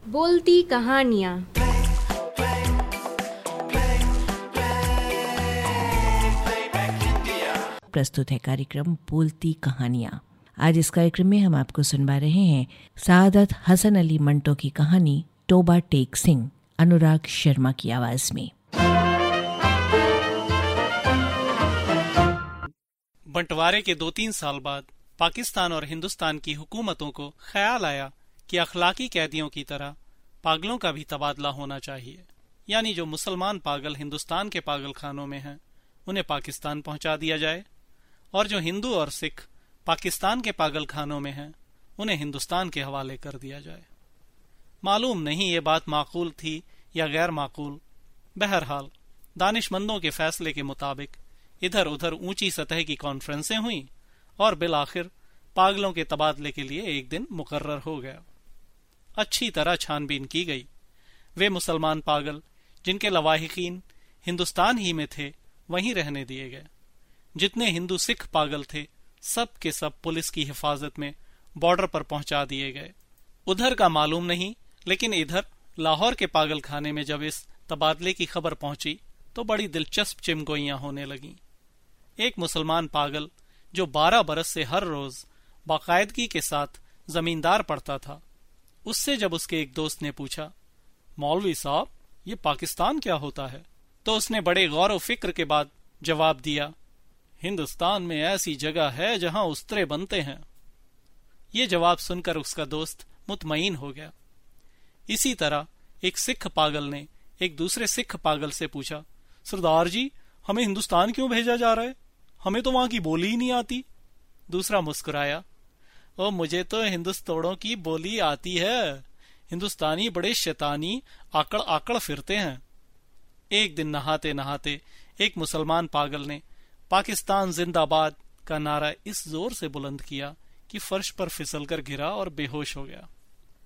बोलती कहानियाँ। प्रस्तुत है कार्यक्रम बोलती कहानियाँ। आज इस कार्यक्रम में हम आपको सुनवा रहे हैं सादत हसन अली मंटो की कहानी तोबा टेक सिंह, अनुराग शर्मा की आवाज में। बंटवारे के 2-3 साल बाद पाकिस्तान और हिंदुस्तान की हुकूमतों को ख्याल आया कि अखलाकी कैदियों की तरह पागलों का भी तबादला होना चाहिए। यानी जो मुसलमान पागल हिंदुस्तान के पागल खानों में हैं, उन्हें पाकिस्तान पहुंचा दिया जाए, और जो हिंदू और सिख पाकिस्तान के पागल खानों में हैं, उन्हें हिंदुस्तान के हवाले कर दिया जाए। मालूम नहीं ये बात माकूल थी या गैर माकूल। बहरहाल दानिशमंदों के फैसले के मुताबिक इधर उधर ऊंची सतह की कॉन्फ्रेंसें हुई और बिल आखिर पागलों के तबादले के लिए एक दिन मुकर्रर हो गया। अच्छी तरह छानबीन की गई। वे मुसलमान पागल जिनके लवाहिकीन हिंदुस्तान ही में थे, वहीं रहने दिए गए। जितने हिंदू सिख पागल थे, सब के सब पुलिस की हिफाजत में बॉर्डर पर पहुंचा दिए गए। उधर का मालूम नहीं, लेकिन इधर लाहौर के पागल खाने में जब इस तबादले की खबर पहुंची तो बड़ी दिलचस्प चिमगोइयां होने लगीं। एक मुसलमान पागल जो 12 बरस से हर रोज बाकायदगी के साथ जमींदार पढ़ता था, उससे जब उसके एक दोस्त ने पूछा, मौलवी साहब, ये पाकिस्तान क्या होता है? तो उसने बड़े गौर व फिक्र के बाद जवाब दिया, हिंदुस्तान में ऐसी जगह है जहां उस्तरे बनते हैं। ये जवाब सुनकर उसका दोस्त मुतमईन हो गया। इसी तरह एक सिख पागल ने एक दूसरे सिख पागल से पूछा, सरदार जी, हमें हिंदुस्तान क्यों भेजा जा रहा है? हमें तो वहां की बोली ही नहीं आती। दूसरा मुस्कुराया, ओ मुझे तो हिंदुस्तानों की बोली आती है। हिंदुस्तानी बड़े शैतानी आकड़ आकड़ फिरते हैं। एक दिन नहाते नहाते एक मुसलमान पागल ने पाकिस्तान जिंदाबाद का नारा इस जोर से बुलंद किया कि फर्श पर फिसलकर गिरा और बेहोश हो गया।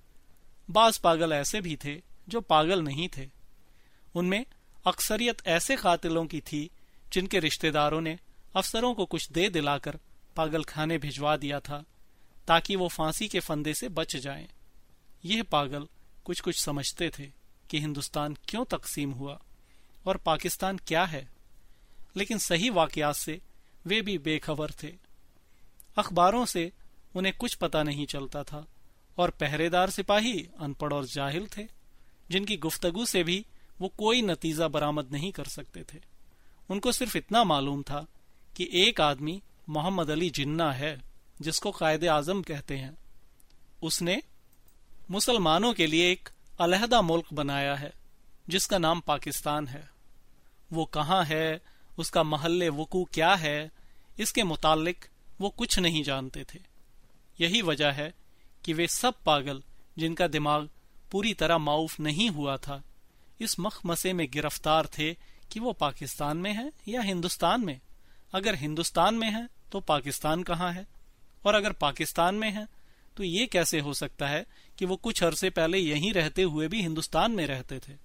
बाज पागल ऐसे भी थे जो पागल नहीं थे। उनमें अक्सरियत ऐसे कातिलों की थी जिनके रिश्तेदारों ने अफसरों को कुछ दे दिलाकर पागल खाने भिजवा दिया था ताकि वो फांसी के फंदे से बच जाएं। यह पागल कुछ कुछ समझते थे कि हिंदुस्तान क्यों तकसीम हुआ और पाकिस्तान क्या है, लेकिन सही वाकयात से वे भी बेखबर थे। अखबारों से उन्हें कुछ पता नहीं चलता था और पहरेदार सिपाही अनपढ़ और जाहिल थे, जिनकी गुफ्तगू से भी वो कोई नतीजा बरामद नहीं कर सकते थे। उनको सिर्फ इतना मालूम था कि एक आदमी मोहम्मद अली जिन्ना है, जिसको कायदे आजम कहते हैं। उसने मुसलमानों के लिए एक अलहदा मुल्क बनाया है जिसका नाम पाकिस्तान है। वो कहाँ है, उसका महल्ले वकू क्या है, इसके मुतालिक वो कुछ नहीं जानते थे। यही वजह है कि वे सब पागल जिनका दिमाग पूरी तरह माऊफ नहीं हुआ था, इस मखमसे में गिरफ्तार थे कि वो पाकिस्तान में है या हिंदुस्तान में। अगर हिंदुस्तान में है तो पाकिस्तान कहाँ है, और अगर पाकिस्तान में है तो ये कैसे हो सकता है कि वो कुछ अरसे पहले यहीं रहते हुए भी हिंदुस्तान में रहते थे।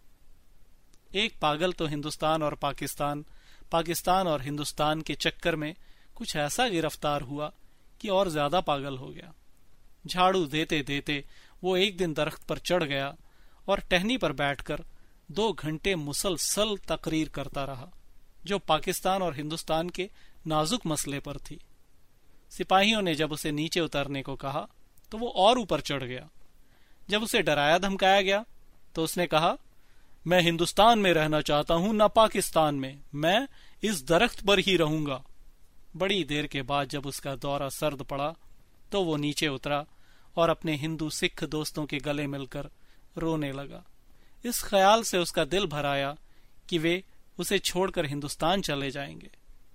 एक पागल तो हिंदुस्तान और पाकिस्तान, पाकिस्तान और हिंदुस्तान के चक्कर में कुछ ऐसा गिरफ्तार हुआ कि और ज्यादा पागल हो गया। झाड़ू देते देते वो एक दिन दरख्त पर चढ़ गया और टहनी पर बैठकर 2 घंटे मुसलसल तकरीर करता रहा, जो पाकिस्तान और हिंदुस्तान के नाजुक मसले पर थी। सिपाहियों ने जब उसे नीचे उतरने को कहा तो वो और ऊपर चढ़ गया। जब उसे डराया धमकाया गया तो उसने कहा, मैं हिंदुस्तान में रहना चाहता हूं, न पाकिस्तान में। मैं इस दरख्त पर ही रहूंगा। बड़ी देर के बाद जब उसका दौरा सर्द पड़ा तो वो नीचे उतरा और अपने हिंदू सिख दोस्तों के गले मिलकर रोने लगा। इस ख्याल से उसका दिल भर आया कि वे उसे छोड़कर हिंदुस्तान चले जाएंगे।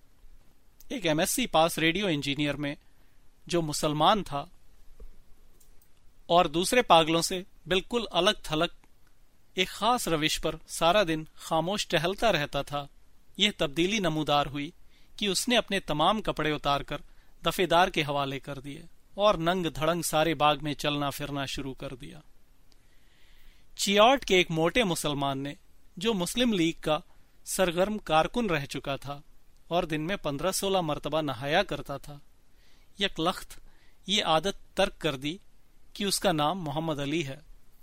एक एमएससी पास रेडियो इंजीनियर में जो मुसलमान था और दूसरे पागलों से बिल्कुल अलग थलग एक खास रविश पर सारा दिन खामोश टहलता रहता था, यह तब्दीली नमूदार हुई कि उसने अपने तमाम कपड़े उतारकर दफेदार के हवाले कर दिए और नंग धड़ंग सारे बाग में चलना फिरना शुरू कर दिया। चियाट के एक मोटे मुसलमान ने, जो मुस्लिम लीग का सरगर्म कारकुन रह चुका था और दिन में 15-16 मरतबा नहाया करता था, यकलख्त ये आदत तर्क कर दी कि उसका नाम मोहम्मद अली है।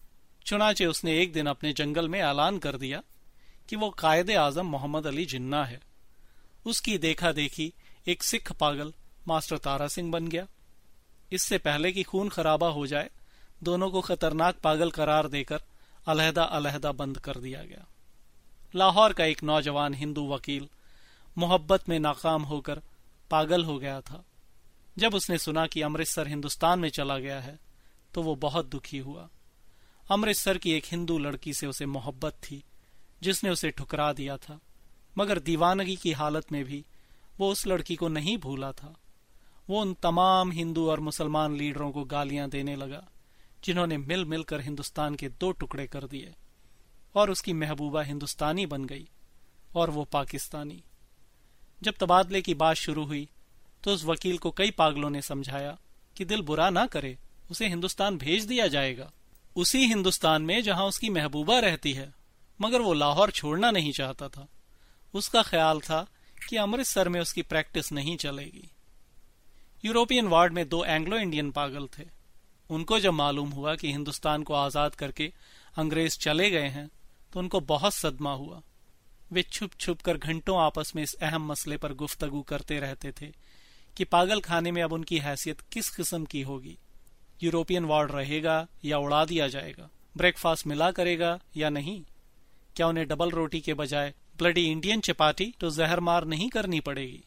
चुनाचे उसने एक दिन अपने जंगल में ऐलान कर दिया कि वो कायदे आजम मोहम्मद अली जिन्ना है। उसकी देखा देखी एक सिख पागल मास्टर तारा सिंह बन गया। इससे पहले कि खून खराबा हो जाए, दोनों को खतरनाक पागल करार देकर अलहदा अलहदा बंद कर दिया गया। लाहौर का एक नौजवान हिंदू वकील मोहब्बत में नाकाम होकर पागल हो गया था। जब उसने सुना कि अमृतसर हिंदुस्तान में चला गया है तो वो बहुत दुखी हुआ। अमृतसर की एक हिंदू लड़की से उसे मोहब्बत थी जिसने उसे ठुकरा दिया था, मगर दीवानगी की हालत में भी वो उस लड़की को नहीं भूला था। वो उन तमाम हिंदू और मुसलमान लीडरों को गालियां देने लगा जिन्होंने मिल मिलकर हिंदुस्तान के 2 टुकड़े कर दिए, और उसकी महबूबा हिंदुस्तानी बन गई और वो पाकिस्तानी। जब तबादले की बात शुरू हुई तो उस वकील को कई पागलों ने समझाया कि दिल बुरा ना करे, उसे हिंदुस्तान भेज दिया जाएगा, उसी हिंदुस्तान में जहां उसकी महबूबा रहती है। मगर वो लाहौर छोड़ना नहीं चाहता था। उसका ख्याल था कि अमृतसर में उसकी प्रैक्टिस नहीं चलेगी। यूरोपियन वार्ड में 2 एंग्लो इंडियन पागल थे। उनको जब मालूम हुआ कि हिंदुस्तान को आजाद करके अंग्रेज चले गए हैं तो उनको बहुत सदमा हुआ। वे छुप छुप कर घंटों आपस में इस अहम मसले पर गुफ्तगू करते रहते थे कि पागल खाने में अब उनकी हैसियत किस किस्म की होगी। यूरोपियन वार्ड रहेगा या उड़ा दिया जाएगा, ब्रेकफास्ट मिला करेगा या नहीं, क्या उन्हें डबल रोटी के बजाय ब्लडी इंडियन चपाती तो जहर मार नहीं करनी पड़ेगी।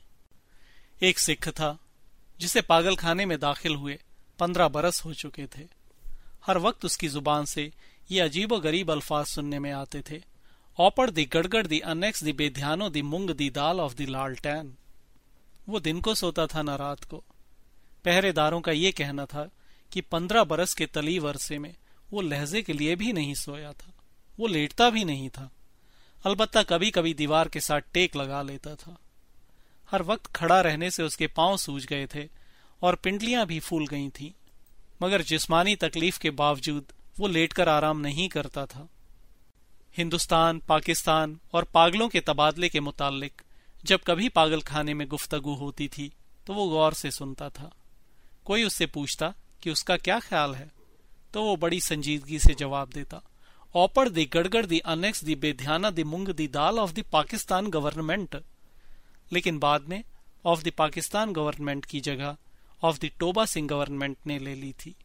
एक सिख था जिसे पागल खाने में दाखिल हुए 15 बरस हो चुके थे। हर वक्त उसकी जुबान से ये अजीबो गरीब अल्फाज सुनने में आते थे, ऑपड़ दी गड़गड़ दी अनेक्स दी बेध्यानो दी मूंग दी दाल ऑफ दी लालटेन। वो दिन को सोता था न रात को। पहरेदारों का ये कहना था कि 15 बरस के तलीव अरसे में वो लहजे के लिए भी नहीं सोया था। वो लेटता भी नहीं था, अलबत्ता कभी कभी दीवार के साथ टेक लगा लेता था। हर वक्त खड़ा रहने से उसके पांव सूज गए थे और पिंडलियां भी फूल गई थीं, मगर जिस्मानी तकलीफ के बावजूद वो लेटकर आराम नहीं करता था। हिंदुस्तान, पाकिस्तान और पागलों के तबादले के मुताल्लिक जब कभी पागल खाने में गुफ्तगू होती थी तो वो गौर से सुनता था। कोई उससे पूछता कि उसका क्या ख्याल है तो वो बड़ी संजीदगी से जवाब देता, ऑपड़ दी गड़गड़ दी अनेक्स दी बेध्याना दी मूंग दी दाल ऑफ द पाकिस्तान गवर्नमेंट। लेकिन बाद में ऑफ द पाकिस्तान गवर्नमेंट की जगह of the Toba Singh government ने ले ली थी।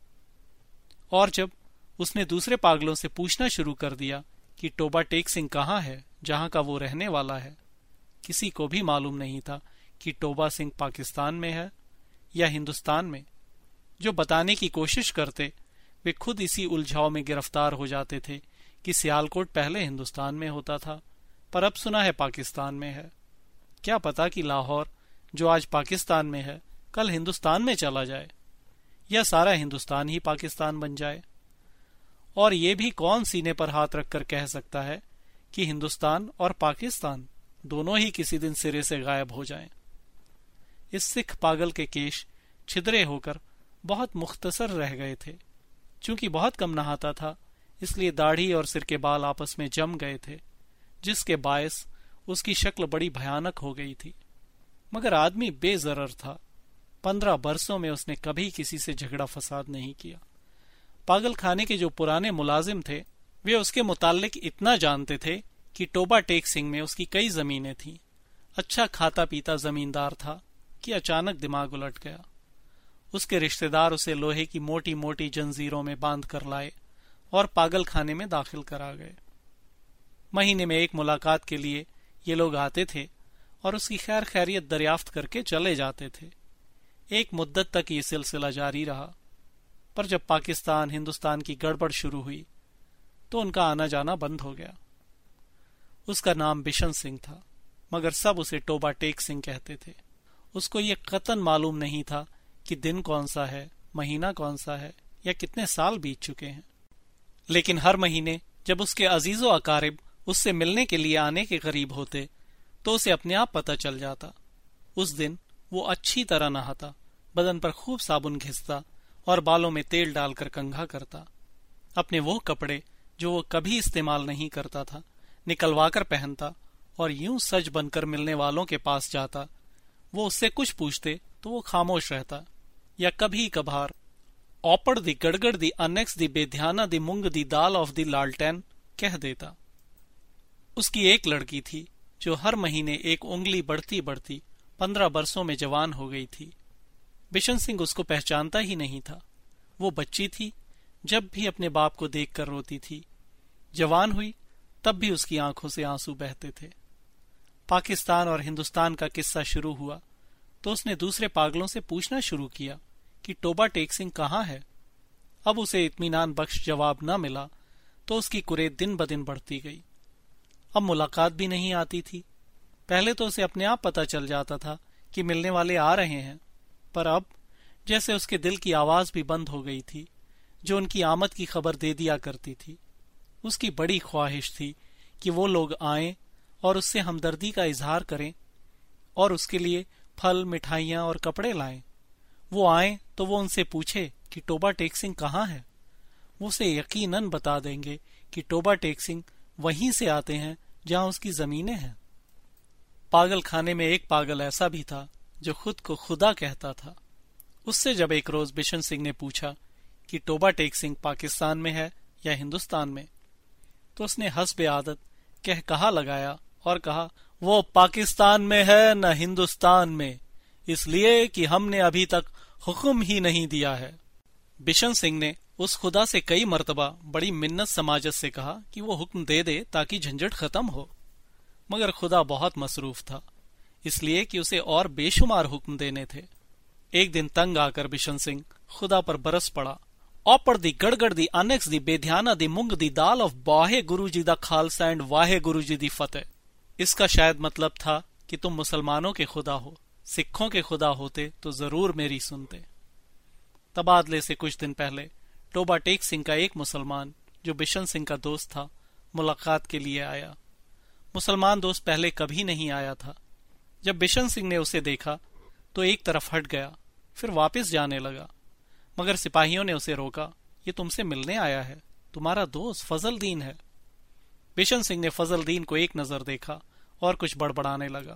और जब उसने दूसरे पागलों से पूछना शुरू कर दिया कि टोबा टेक सिंह कहाँ है जहां का वो रहने वाला है, किसी को भी मालूम नहीं था कि टोबा सिंह पाकिस्तान में है या हिंदुस्तान में। जो बताने की कोशिश करते वे खुद इसी उलझाव में गिरफ्तार हो जाते थे कि सियालकोट पहले हिंदुस्तान में होता था पर अब सुना है पाकिस्तान में है। क्या पता कि लाहौर जो आज पाकिस्तान में है कल हिंदुस्तान में चला जाए या सारा हिंदुस्तान ही पाकिस्तान बन जाए। और ये भी कौन सीने पर हाथ रखकर कह सकता है कि हिंदुस्तान और पाकिस्तान दोनों ही किसी दिन सिरे से गायब हो जाएं। इस सिख पागल के केश छिद्रे होकर बहुत मुख्तसर रह गए थे। चूंकि बहुत कम नहाता था इसलिए दाढ़ी और सिर के बाल आपस में जम गए थे, जिसके बायस उसकी शक्ल बड़ी भयानक हो गई थी। मगर आदमी बेजरर था। 15 बरसों में उसने कभी किसी से झगड़ा फसाद नहीं किया। पागल खाने के जो पुराने मुलाजिम थे वे उसके मुताल्लिक इतना जानते थे कि टोबा टेक सिंह में उसकी कई जमीनें थीं। अच्छा खाता पीता जमींदार था कि अचानक दिमाग उलट गया। उसके रिश्तेदार उसे लोहे की मोटी मोटी जंजीरों में बांध कर लाए और पागल खाने में दाखिल करा गए। महीने में एक मुलाकात के लिए ये लोग आते थे और उसकी खैर खैरियत दरियाफ्त करके चले जाते थे। एक मुद्दत तक ये सिलसिला जारी रहा, पर जब पाकिस्तान हिंदुस्तान की गड़बड़ शुरू हुई तो उनका आना जाना बंद हो गया। उसका नाम बिशन सिंह था, मगर सब उसे टोबा टेक सिंह कहते थे। उसको ये कतन मालूम नहीं था कि दिन कौन सा है, महीना कौन सा है या कितने साल बीत चुके हैं। लेकिन हर महीने जब उसके अजीजो अकारिब उससे मिलने के लिए आने के करीब होते तो उसे अपने आप पता चल जाता। उस दिन वो अच्छी तरह नहाता, बदन पर खूब साबुन घिसता और बालों में तेल डालकर कंघा करता। अपने वो कपड़े जो वो कभी इस्तेमाल नहीं करता था निकलवाकर पहनता और यूं सज बनकर मिलने वालों के पास जाता। वो उससे कुछ पूछते तो वो खामोश रहता या कभी कभार ऑपड़ दी गड़गड़ दी अनेक्स दी बेध्याना दी मूंग दी दाल ऑफ दी लालटेन कह देता। उसकी एक लड़की थी जो हर महीने एक उंगली बढ़ती बढ़ती 15 बरसों में जवान हो गई थी। बिशन सिंह उसको पहचानता ही नहीं था। वो बच्ची थी, जब भी अपने बाप को देखकर रोती थी। जवान हुई तब भी उसकी आंखों से आंसू बहते थे। पाकिस्तान और हिंदुस्तान का किस्सा शुरू हुआ तो उसने दूसरे पागलों से पूछना शुरू किया कि टोबा टेक सिंह कहाँ है। अब उसे इत्मीनान बख्श जवाब न मिला तो उसकी कुरेद दिन ब दिन बढ़ती गई। अब मुलाकात भी नहीं आती थी। पहले तो उसे अपने आप पता चल जाता था कि मिलने वाले आ रहे हैं, पर अब जैसे उसके दिल की आवाज भी बंद हो गई थी जो उनकी आमद की खबर दे दिया करती थी। उसकी बड़ी ख्वाहिश थी कि वो लोग आएं और उससे हमदर्दी का इजहार करें और उसके लिए फल, मिठाइयां और कपड़े लाएं। वो आएं तो वो उनसे पूछे कि टोबा टेक सिंह कहाँ है। वो उसे यकीनन बता देंगे कि टोबा टेक सिंह वहीं से आते हैं जहां उसकी जमीनें हैं। पागल खाने में एक पागल ऐसा भी था जो खुद को खुदा कहता था। उससे जब एक रोज बिशन सिंह ने पूछा कि टोबा टेक सिंह पाकिस्तान में है या हिंदुस्तान में, तो उसने हस्बे आदत कहा लगाया और कहा, वो पाकिस्तान में है न हिंदुस्तान में, इसलिए कि हमने अभी तक हुक्म ही नहीं दिया है। बिशन सिंह ने उस खुदा से कई मर्तबा बड़ी मिन्नत समाजत से कहा कि वो हुक्म दे दे ताकि झंझट खत्म हो, मगर खुदा बहुत मसरूफ था, इसलिए कि उसे और बेशुमार हुक्म देने थे। एक दिन तंग आकर बिशन सिंह खुदा पर बरस पड़ा। ऑपड़ दी गड़गड़ दी अनेक्स दी बेध्याना दी मूंग दी दाल ऑफ वाहे गुरु जी दा खालसा एंड वाहे गुरु जी दी फतेह। इसका शायद मतलब था कि तुम मुसलमानों के खुदा हो, सिखों के खुदा होते तो जरूर मेरी सुनते। तबादले से कुछ दिन पहले टोबा टेक सिंह का एक मुसलमान जो बिशन सिंह का दोस्त था मुलाकात के लिए आया। मुसलमान दोस्त पहले कभी नहीं आया था। जब बिशन सिंह ने उसे देखा तो एक तरफ हट गया, फिर वापस जाने लगा, मगर सिपाहियों ने उसे रोका। ये तुमसे मिलने आया है, तुम्हारा दोस्त फजल दीन है। बिशन सिंह ने फजल दीन को एक नजर देखा और कुछ बड़बड़ाने लगा।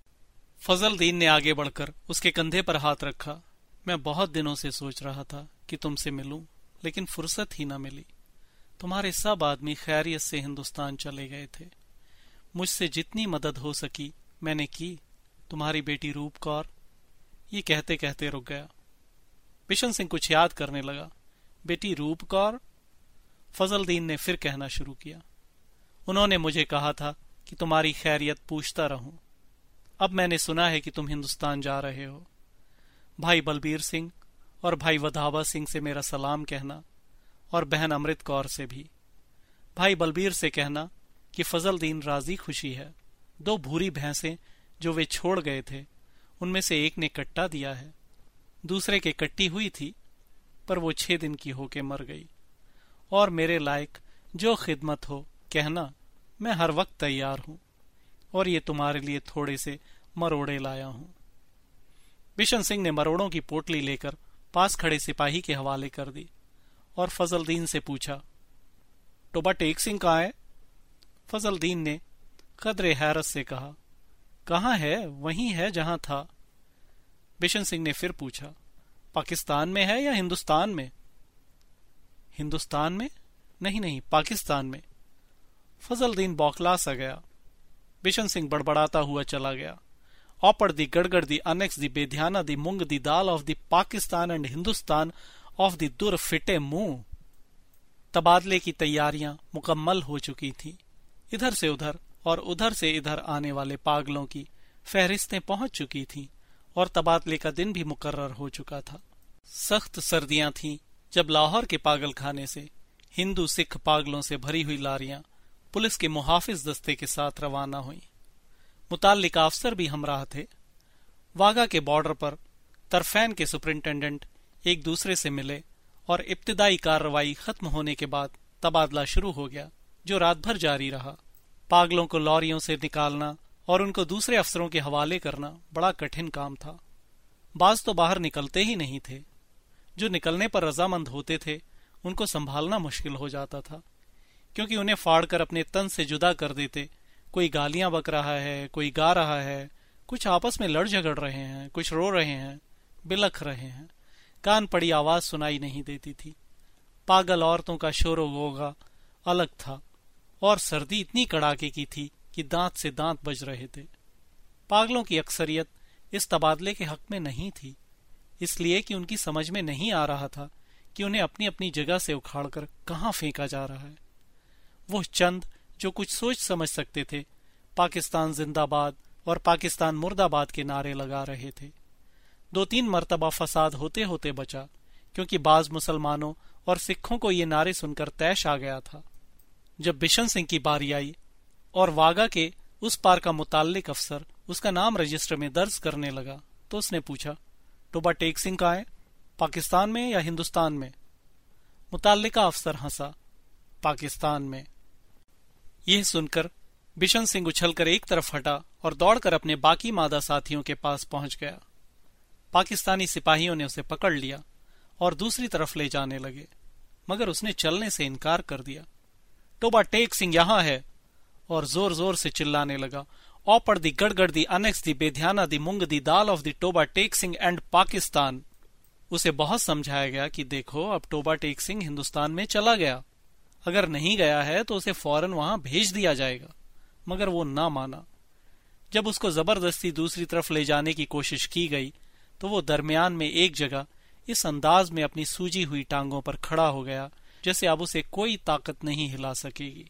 फजल दीन ने आगे बढ़कर उसके कंधे पर हाथ रखा। मैं बहुत दिनों से सोच रहा था कि तुमसे मिलूं, लेकिन फुर्सत ही न मिली। तुम्हारे सब आदमी खैरियत से हिंदुस्तान चले गए थे। मुझसे जितनी मदद हो सकी मैंने की। तुम्हारी बेटी रूप कौर। ये कहते कहते रुक गया। बिशन सिंह कुछ याद करने लगा। बेटी रूप कौर? फजल दीन ने फिर कहना शुरू किया। उन्होंने मुझे कहा था कि तुम्हारी खैरियत पूछता रहूं। अब मैंने सुना है कि तुम हिंदुस्तान जा रहे हो। भाई बलबीर सिंह और भाई वधावा सिंह से मेरा सलाम कहना, और बहन अमृत कौर से भी। भाई बलबीर से कहना कि फजल दीन राजी खुशी है। 2 भूरी भैंसें जो वे छोड़ गए थे उनमें से एक ने कट्टा दिया है, दूसरे के कट्टी हुई थी पर वो 6 दिन की होके मर गई। और मेरे लायक जो खिदमत हो कहना, मैं हर वक्त तैयार हूं, और ये तुम्हारे लिए थोड़े से मरोड़े लाया हूं। बिशन सिंह ने मरोड़ों की पोटली लेकर पास खड़े सिपाही के हवाले कर दी और फजल दीन से पूछा, टोबा टेक सिंह कहाँ है? फजल दीन ने कदरे हैरत से कहा, कहाँ है? वहीं है जहां था। बिशन सिंह ने फिर पूछा, पाकिस्तान में है या हिंदुस्तान में? हिंदुस्तान में? नहीं, पाकिस्तान में। फजल दीन बौखला सा गया। बिशन सिंह बड़बड़ाता हुआ चला गया। ऑपड़ दी गड़गड़ दी अनेक्स दी बेध्याना दी मूंग दी दाल of the Pakistan and Hindustan of the दुर फिटे मुंह। तबादले की तैयारियां मुकम्मल हो चुकी थी। इधर से उधर और उधर से इधर आने वाले पागलों की फहरिस्तें पहुंच चुकी थीं और तबादले का दिन भी मुकर्रर हो चुका था। सख्त सर्दियां थीं जब लाहौर के पागल खाने से हिंदू सिख पागलों से भरी हुई लारियां पुलिस के मुहाफिज दस्ते के साथ रवाना हुई। मुताल्लिक अफसर भी हमराह थे। वागा के बॉर्डर पर तरफैन के सुपरिंटेंडेंट एक दूसरे से मिले और इब्तिदाई कार्रवाई खत्म होने के बाद तबादला शुरू हो गया, जो रात भर जारी रहा। पागलों को लॉरियों से निकालना और उनको दूसरे अफसरों के हवाले करना बड़ा कठिन काम था। बाज तो बाहर निकलते ही नहीं थे। जो निकलने पर रजामंद होते थे उनको संभालना मुश्किल हो जाता था, क्योंकि उन्हें फाड़कर अपने तन से जुदा कर देते। कोई गालियां बक रहा है, कोई गा रहा है, कुछ आपस में लड़ झगड़ रहे हैं, कुछ रो रहे हैं, बिलख रहे हैं। कान पड़ी आवाज सुनाई नहीं देती थी। पागल औरतों का शोरो गोगा अलग था और सर्दी इतनी कड़ाके की थी कि दांत से दांत बज रहे थे। पागलों की अक्सरियत इस तबादले के हक में नहीं थी, इसलिए कि उनकी समझ में नहीं आ रहा था कि उन्हें अपनी अपनी जगह से उखाड़कर कहां फेंका जा रहा है। वो चंद जो कुछ सोच समझ सकते थे, पाकिस्तान जिंदाबाद और पाकिस्तान मुर्दाबाद के नारे लगा रहे थे। 2-3 मरतबा फसाद होते होते बचा, क्योंकि बाज मुसलमानों और सिखों को ये नारे सुनकर तैश आ गया था। जब बिशन सिंह की बारी आई और वागा के उस पार का मुताल्लिक अफसर उसका नाम रजिस्टर में दर्ज करने लगा, तो उसने पूछा, टोबा टेक सिंह कहाँ है, पाकिस्तान में या हिंदुस्तान में? मुताल्लिका अफसर हंसा, पाकिस्तान में। यह सुनकर बिशन सिंह उछलकर एक तरफ हटा और दौड़कर अपने बाकी मादा साथियों के पास पहुंच गया। पाकिस्तानी सिपाहियों ने उसे पकड़ लिया और दूसरी तरफ ले जाने लगे, मगर उसने चलने से इनकार कर दिया। टोबा टेक सिंह यहां है, और जोर जोर से चिल्लाने लगा, ऑपर दी गड़गड़ दी अनेक्स दी बेध्याना दी मुंग दी दाल of the Toba Tek Singh and Pakistan. उसे बहुत समझाया गया कि देखो, अब टोबा टेक सिंह हिंदुस्तान में चला गया, अगर नहीं गया है तो उसे फौरन वहां भेज दिया जाएगा, मगर वो ना माना। जब उसको जबरदस्ती दूसरी तरफ ले जाने की कोशिश की गई तो वो दरमियान में एक जगह इस अंदाज में अपनी सूजी हुई टांगों पर खड़ा हो गया जैसे अब उसे कोई ताकत नहीं हिला सकेगी।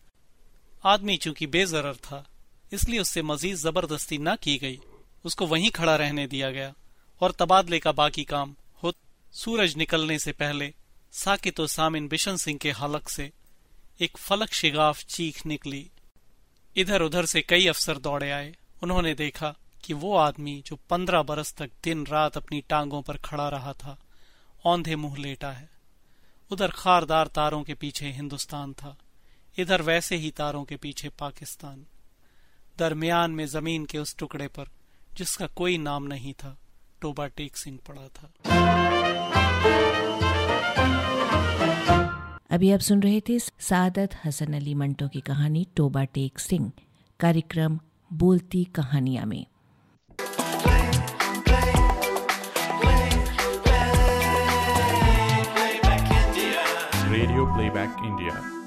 आदमी चूंकि बेजरर था, इसलिए उससे मजीद जबरदस्ती न की गई, उसको वहीं खड़ा रहने दिया गया और तबादले का बाकी काम हो। सूरज निकलने से पहले साकित व सामिन बिशन सिंह के हलक से एक फलक शिगाफ चीख निकली। इधर उधर से कई अफसर दौड़े आए। उन्होंने देखा कि वो आदमी जो 15 बरस तक दिन रात अपनी टांगों पर खड़ा रहा था, औंधे मुंह लेटा है। उधर खारदार तारों के पीछे हिंदुस्तान था, इधर वैसे ही तारों के पीछे पाकिस्तान। दरमियान में जमीन के उस टुकड़े पर जिसका कोई नाम नहीं था, टोबा टेक सिंह पड़ा था। अभी आप सुन रहे थे सादत हसन अली मंटो की कहानी टोबा टेक सिंह, कार्यक्रम बोलती कहानियां में। Radio playback India